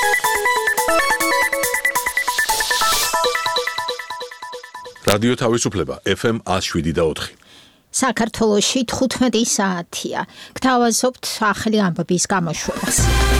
რადიო თავისუფლება FM 107.4. საქართველოში 15 საათია. გთავაზობთ ახალი ამბების გამოშვებას.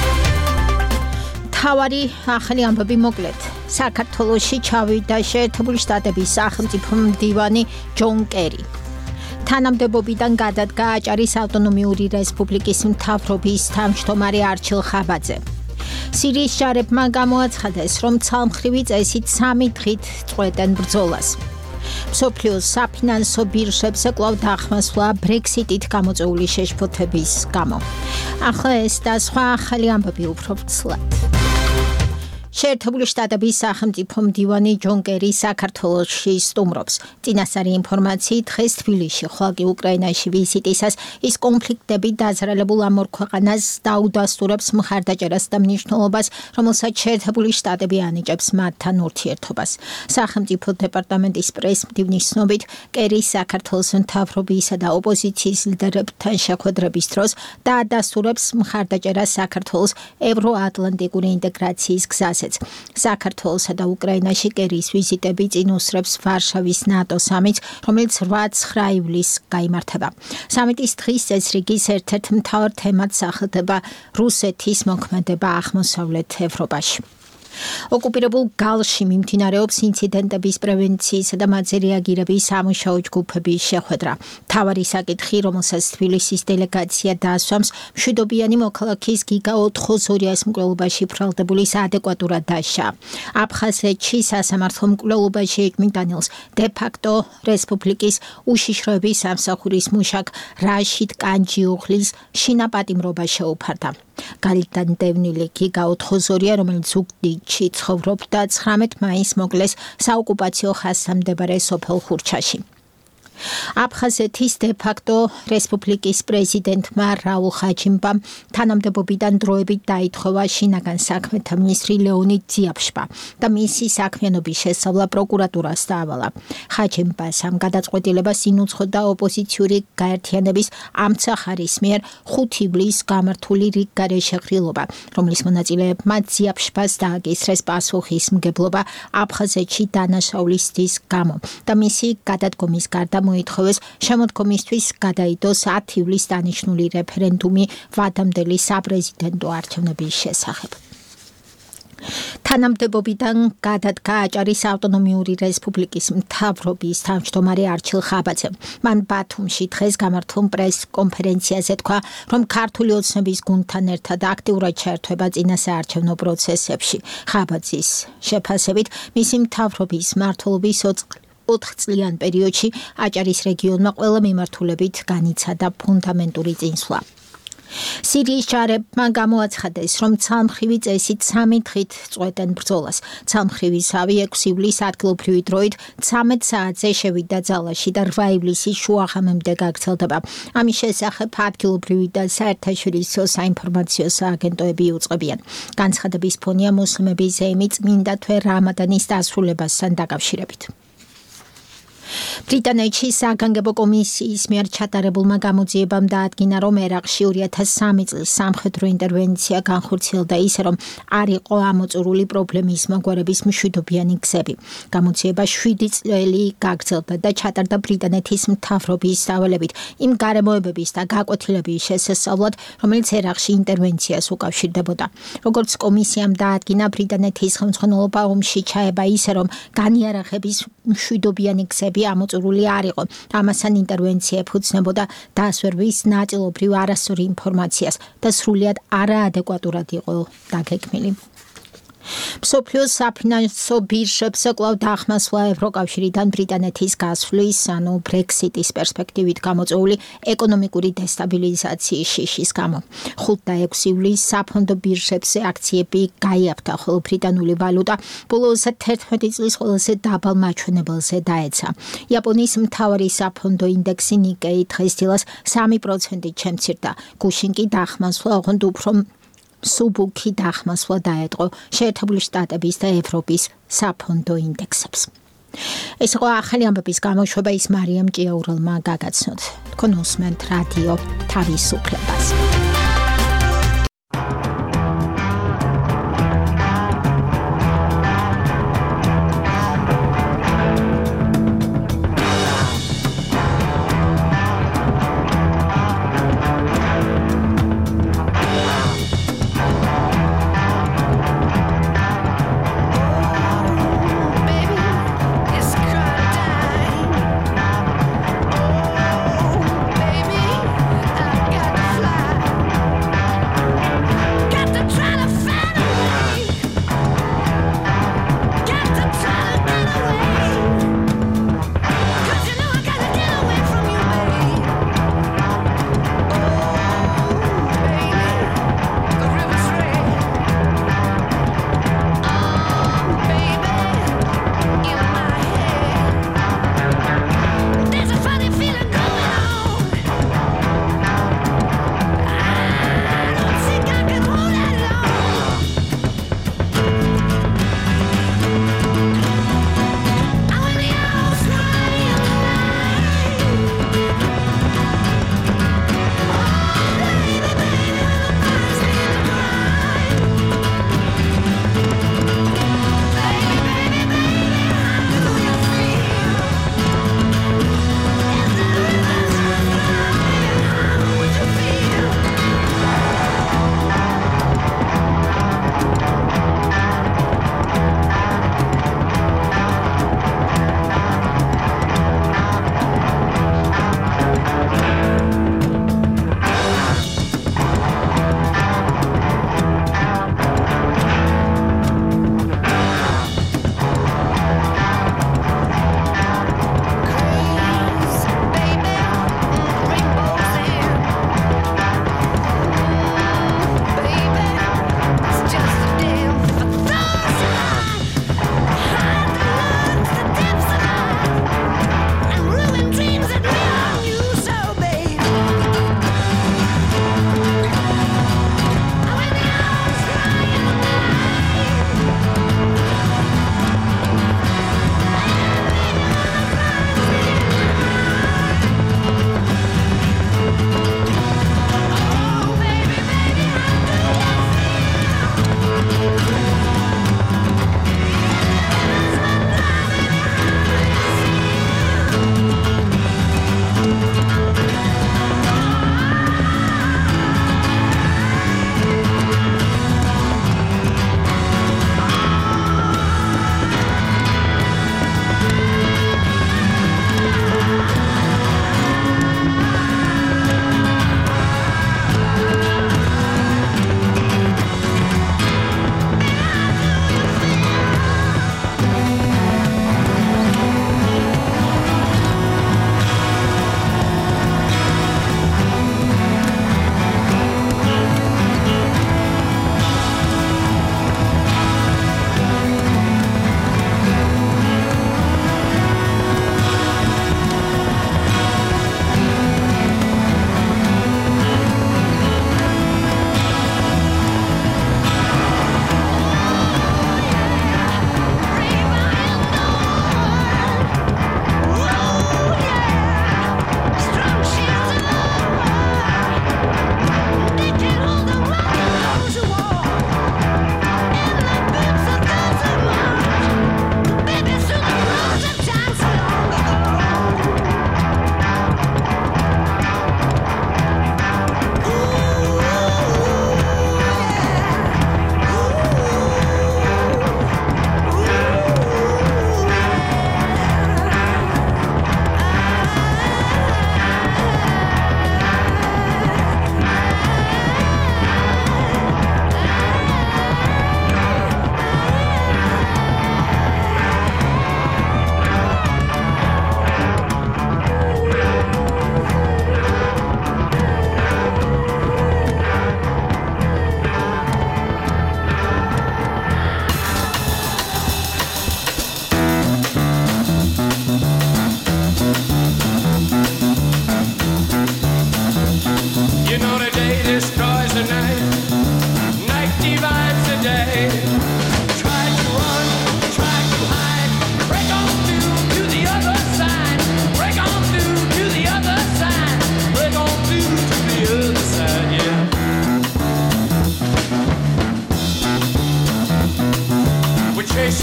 თავარი ახალი ამბები მოკლედ. საქართველოში ჩავიდა შეერთებული შტატების სახელმწიფო მდივანი ჯონ კერი. თანამდებობიდან გადადგა აჭარის ავტონომიური რესპუბლიკის მთავრობის თავმჯდომარე არჩილ ხაბაძე. სირიის ჯარებმა გამოაცხადეს, რომ ცალმხრივი წესით 3 დღით წყვეტენ ბრძოლას. მსოფლიოს საფინანსო ბირჟებზე კვლავ დახმასვლა ბრექსიტით გამოწვეული შეშფოთების გამო. ახლა ეს და სხვა ახალი ამბები უფრო ფცლად. შეერთებული შტატების სახელმწიფო მდივანი ჯონ კერი საქართველოში სტუმრობს. წინასწარი ინფორმაციით დღეს თბილისში, ხოლო კი უკრაინაში ვიზიტისას ის კონფლიქტები დაძრალებულ ამ ორ ქვეყანას დაუდასტურებს მხარდაჭერას და მნიშვნელობას, რომელსაც შეერთებული შტატები ანიჭებს მათთან ურთიერთობას. სახელმწიფო დეპარტამენტის პრეს-მდივნის ცნობით, კერი საქართველოს მთავრობისა და ოპოზიციის ლიდერებთან შეხვედრების დროს დაადასტურებს მხარდაჭერას საქართველოს ევროატლანტიკური ინტეგრაციის გზაზე. საქართველოსა და უკრაინაში კერის ვიზიტები წინ უსწრებს ვარშავის ნატო სამიტს, რომელიც 8-9 ივლისს გაიმართება. სამიტის დღის წესრიგის ერთ-ერთ მთავარ თემად სახელდება რუსეთის მოქმედება აღმოსავლეთ ევროპაში. ოკუპირებულ გალში მიმდინარეობს ინციდენტების პრევენციისა და მათზე რეაგირების სამუშაო ჯგუფების შეხვედრა. მთავარი საკითხი, რომელსაც თბილისის დელეგაცია დაასვამს, მშვიდობიანი მოქალაქის გიგა ოთხოზორიას მკვლელობაში ბრალდებული ადეკვატურად დასჯა. აფხაზეთში სასამართლო მკვლელობაში ეჭვმიტანილს დე-ფაქტო რესპუბლიკის უშიშროების სამსახურის მუშაკ რაშიდ კანჯიოღლის შინაპატიმრობა შეუფარდა. გალიდანდევნილი გიგა ოთხოზორია, რომელიც ზუგდიდში ცხოვრობდა, 19 მაისს მოკლეს საოკუპაციო ხაზთან მდებარე სოფელ ხურჩაში. აფხაზეთის დე-ფაქტო რესპუბლიკის პრეზიდენტმა რაულ ხაჯიმბამ თანამდებობიდან დროებით დაითხოვა შინაგან საქმეთა მინისტრი ლეონიდ ძიაფშპა და მისი საქმიანობის შესწავლა პროკურატურას დაავალა. ხაჯიმბას ამ გადაწყვეტილებას ინუცხოდა ოპოზიციური გაერთიანების ამცახარის მიერ 5 ივლისს გამართული რიგგარეშე ღრილობა, რომლის მონაწილეებმა ძიაფშპას დააკისრეს პასუხისმგებლობა აფხაზეთში დანაშაულის გამო და მისი გადადგომის გარდა მოითხოვეს შემოდგომისთვის გადაიდოს 10 ივლისს დანიშნული რეფერენდუმი ვადამდელი საპრეზიდენტო არჩევნების შესახებ. თანამდებობიდან გადადგა აჭარის ავტონომიური რესპუბლიკის მთავრობის თავმჯდომარე არჩილ ხაბაძე. მან ბათუმში დღეს გამართულ პრეს-კონფერენციაზე თქვა, რომ ქართული ოცნების გუნდთან ერთად აქტიურად ჩაერთვება წინასაარჩევნო პროცესებში. ხაბაძის შეფასებით, მისი მთავრობის მმართველობის 4 წლიან პერიოდში აჭარის რეგიონმა ყველა მიმართულებით განიცადა ფუნდამენტური წინსვლა. სირიის ჯარებმა გამოაცხადეს, რომ ცალმხრივი წესით 3 დღით წყვეტენ ბრძოლას. ცალმხრივისავი 6 ივლისს ადგილობრივი დროით 13 საათზე შევიდა ძალაში და 8 ივლისის შუაღამემდე გაგრძელდება. ამის შესახებ ადგილობრივი და საერთაშორისო საინფორმაციო სააგენტოები იუწყებიან. განცხადების ფონია მუსლიმების ზეიმი წმინდა თვე რამადანის დასრულებასთან დაკავშირებით. ბრიტანეთში საგანგებო კომისიის მიერ ჩატარებულმა გამოძიებამ დაადგინა, რომ ერაყში 2003 წლის სამხედრო ინტერვენცია განხორციელდა ისე, რომ არ იყო ამოწურული პრობლემის მოგვარების მშვიდობიანი გზები. გამოძიება 7 წელი გაგრძელდა და ჩატარდა ბრიტანეთის მთავრობის დავალებით იმ გარემოებების და გაკვეთილების შესასწავლად, რომელიც ერაყში ინტერვენციას უკავშირდებოდა. როგორც კომისიამ დაადგინა, ბრიტანეთის ხელმძღვანელობა ომში ჩაება ისე, რომ განიარაღების მშვიდობიანი გზები ამოწურული არ იყო. ამასთან ინტერვენცია ეფუძნებოდა დასვერვის ნაწილობრივ არასწორი ინფორმაციას და სრულიად არაადეკვატურად იყო დაგეგმილი. მსოფლიოს საფინანსო ბირჟებზე კვლავ დახმასვლა ევროკავშირიდან ბრიტანეთის გასვლის, ანუ ბრექსიტის პერსპექტივით გამოწვეული ეკონომიკური დესტაბილიზაციის შიშის გამო. 5 და 6 ივლისს საფონდო ბირჟებზე აქციები გაიაფთა, ხოლო ბრიტანული ვალუტა ბოლო 11 წლის ყველაზე დაბალ მაჩვენებელზე დაეცა. იაპონიის მთავარი საფონდო ინდექსი ნიკეი დღეს დილას 3%-ით შემცირდა. გუშინ კი დახმასვლა ოღონდ უფრო სუბუქი დახმასვლა დაეტყო შეერთებული შტატების და ევროპის საფონდო ინდექსებს. ეს იყო ახალი ამბების გამოშვება, ის მარიამ ჭიაურელმა გაგაცნოთ. თქვენ უსმენთ რადიო თავისუფლებას.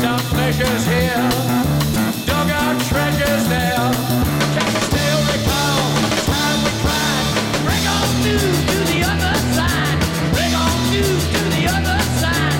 some measures here, dug our treasures there. Can you still recall the time we cried? Bring on to the other side. Bring on to the other side.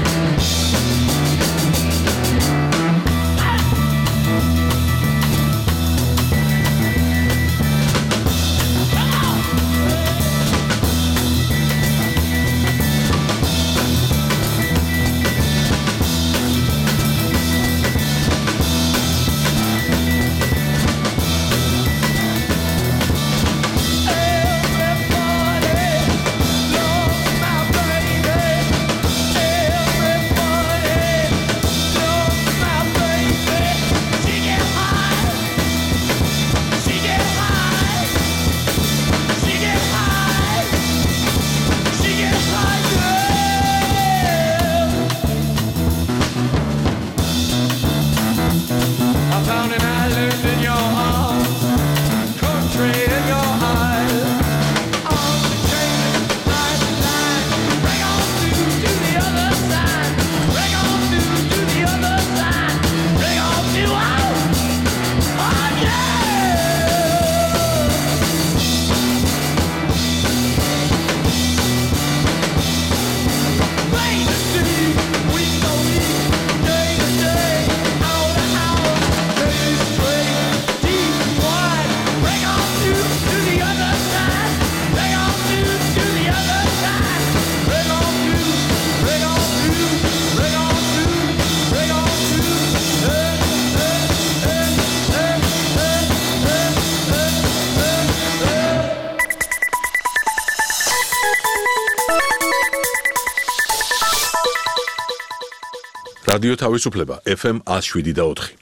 რადიო თავისუფლება FM 107.4.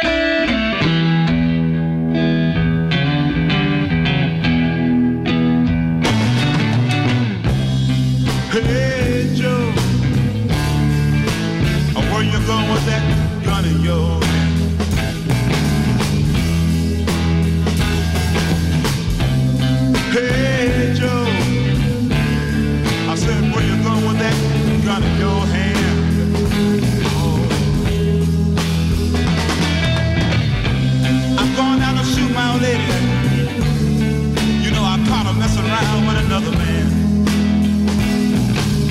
Hey Joe, where you going with that gun in your hand? Hey Joe, I said where you going with that gun in your hand? My old lady, you know I caught her messing around with another man.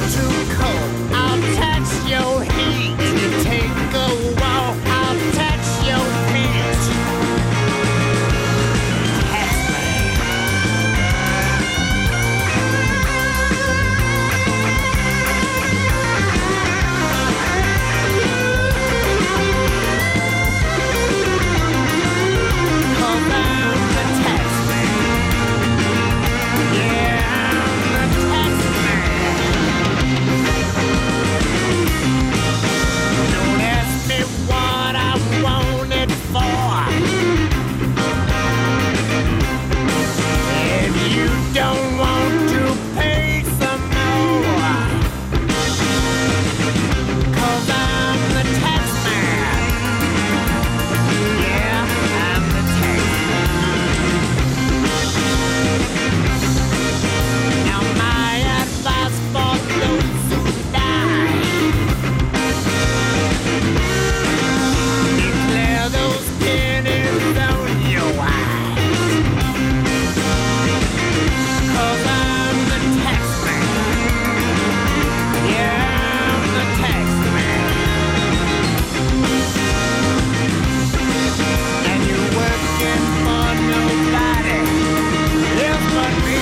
too cold, I'll touch your heat. You take a walk, I'll touch your feet. Touch me. Cause I'm the tax man. Yeah, I'm the tax man. Don't ask me what I want it for. If you don't want to pay some more, cause I'm the tax man. Yeah, I'm the tax man. Now my advice for those who die: declare those pennies on your eyes. Cause I'm the tax man. Yeah, I'm the tax man. And you're working for nobody else but me.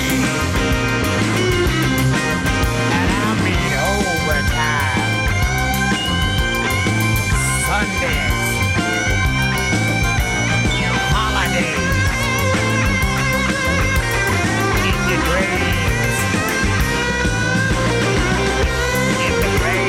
And I mean overtime, Sundays, holidays, in your dreams, in the rain.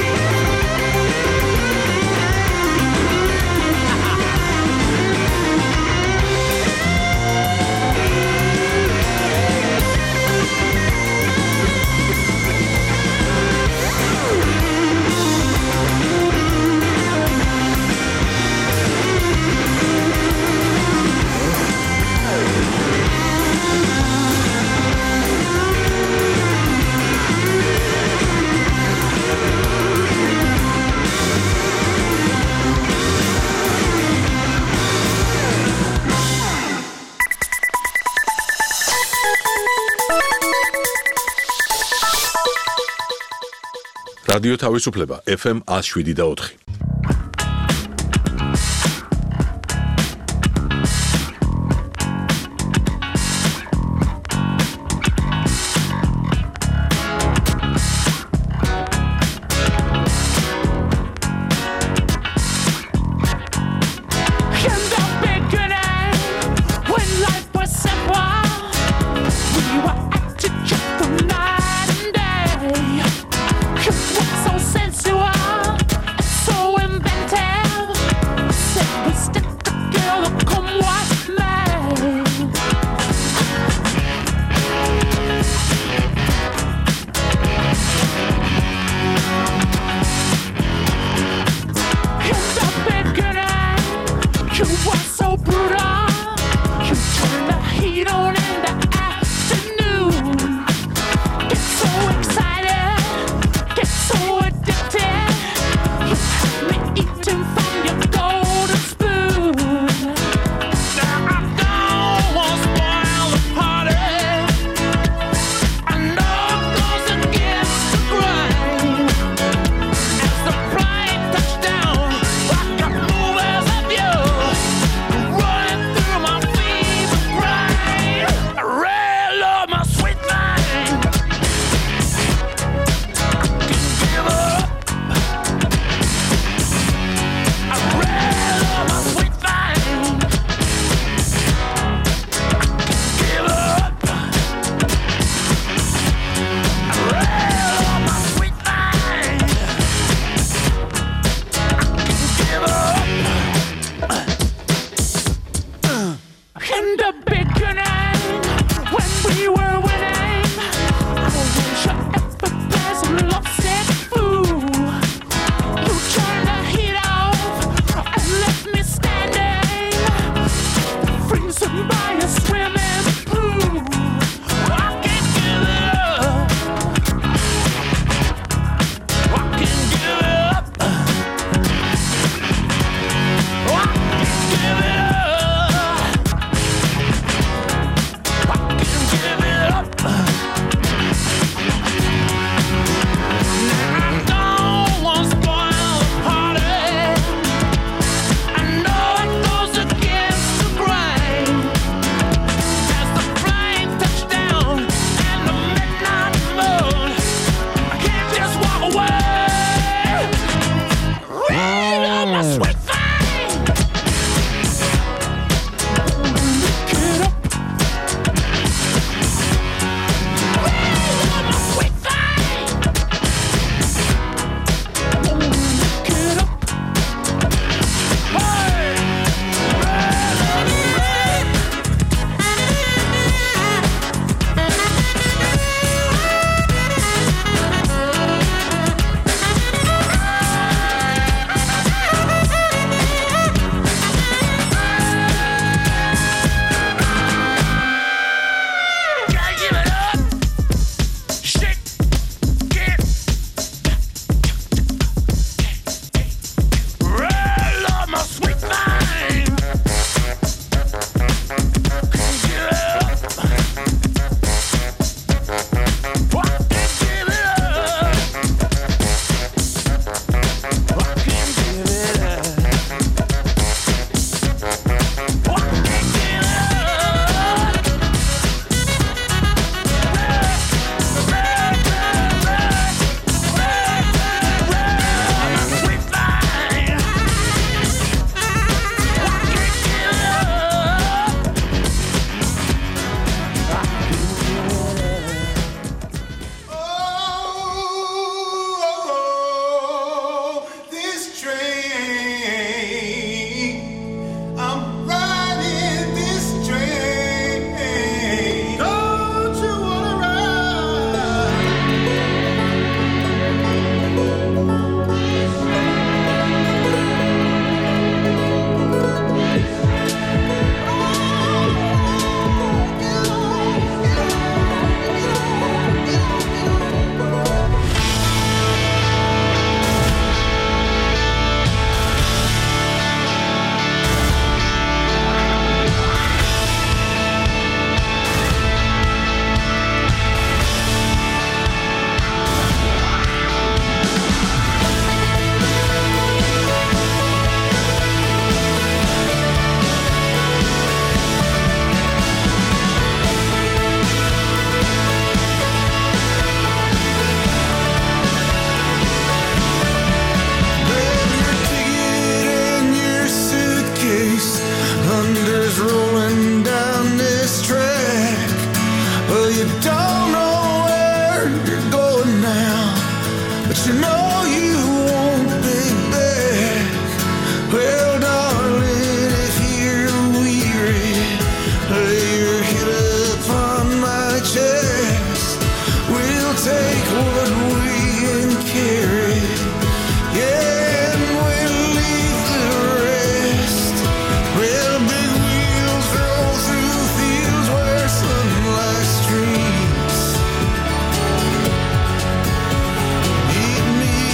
რადიო თავისუფლება FM 107.4. And the beginning, when life was simple, we were acting just for night and day. It was so sensual, so you know you won't be back. Well, darling, if you're weary, lay your head upon my chest. We'll take what we can carry, yeah, and we'll leave the rest. Well, big wheels roll through fields where sunlight streams. Meet me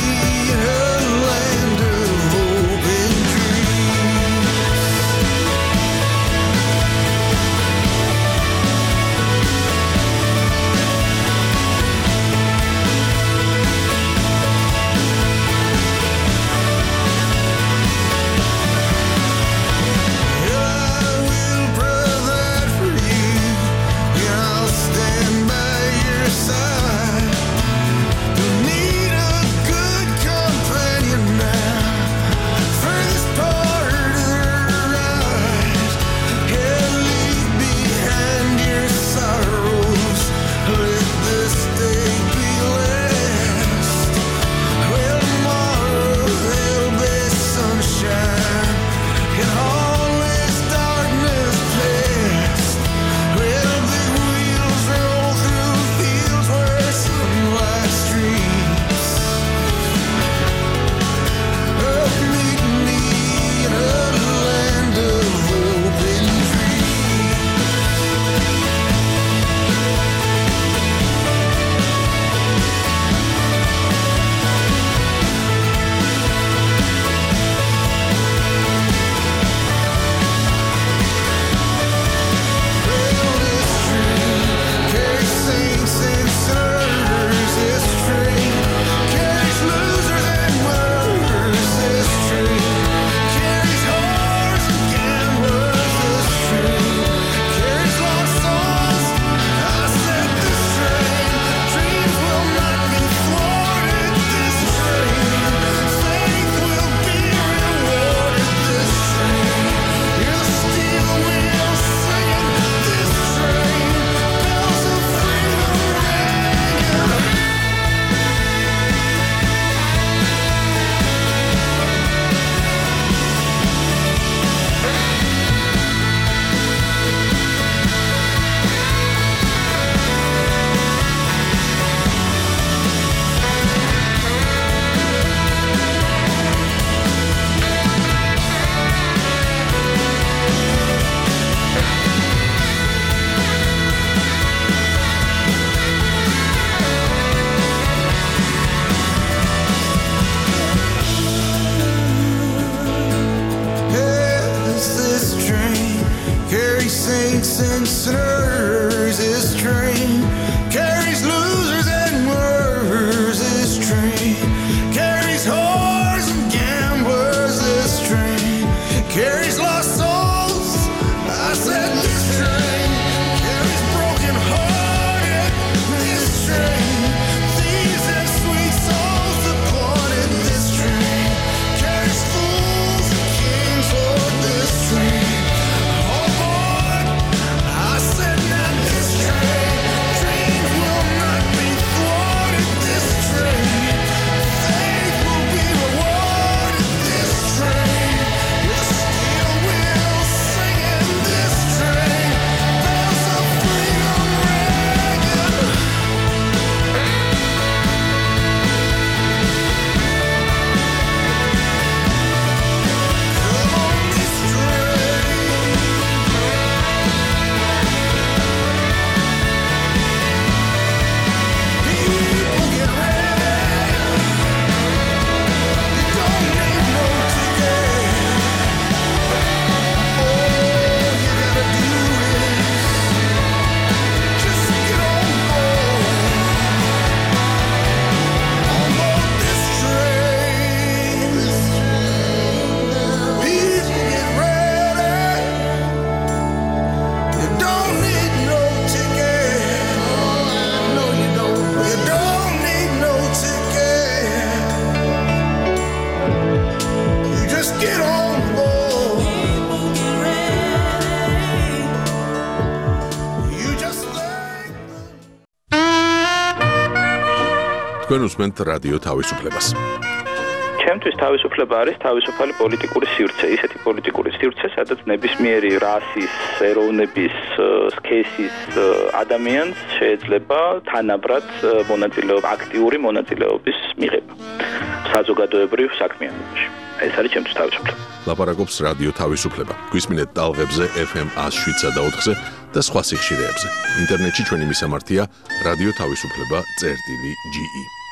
თქვენ უსმენთ რადიო თავისუფლებას. ჩემთვის თავისუფლება არის თავისუფალი პოლიტიკური სივრცე, ისეთი პოლიტიკური სივრცე, სადაც ნებისმიერი რასის, ეროვნების, სქესის ადამიანს შეიძლება თანაბრად აქტიური მონაწილეობის მიღება საზოგადოებრივ საქმიანობაში. ეს არის ჩემთვის თავისუფლება. ლაპარაკობს რადიო თავისუფლება. გვისმინეთ ტალღებზე FM 107-ზე და 4-ზე და სხვა სიხშირეებზე. ინტერნეტში ჩვენი მისამართია რადიო თავისუფლება.ge